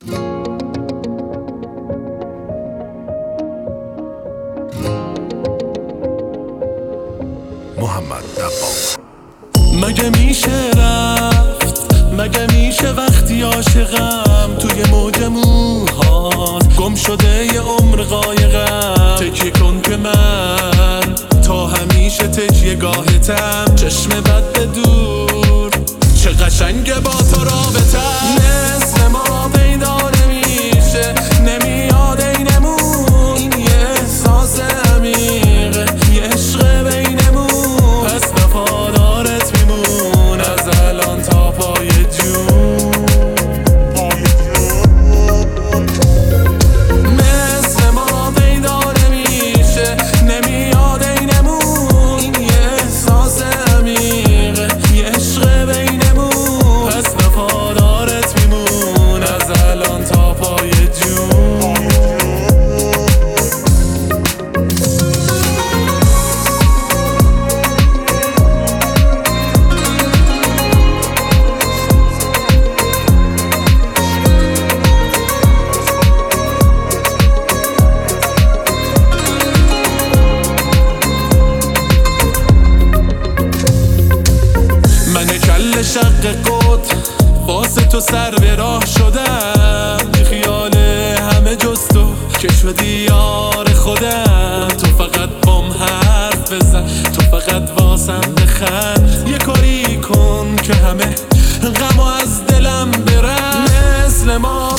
محمد دباغ. مگه میشه رفت، مگه میشه وقتی عاشقم توی موج موهات گم شده یه عمر قایقم. تکیه کن که من تا همیشه تکیه گاهتم، چشم بد به دور چه قشنگه با تو رابطم. مثل ما پیدا نمیشه، نمیاد اینمون، این یه احساس عمیقه، یه عشق بینمون، پس وفادارت میمون از الان تا پای جون. مثل ما پیدا نمیشه، نمیاد اینمون، این یه احساس عمیقه، یه عشق بینمون، پس وفادارت میمون از الان تا پای جون. من کل شق قد واسه تو سر به راه شدم، بی خیال همه جز تو که شدی یار خودم. تو فقط بام حرف بزن، تو فقط واسم بخند، یه کاری کن که همه غمو از دلم برن. مثل ما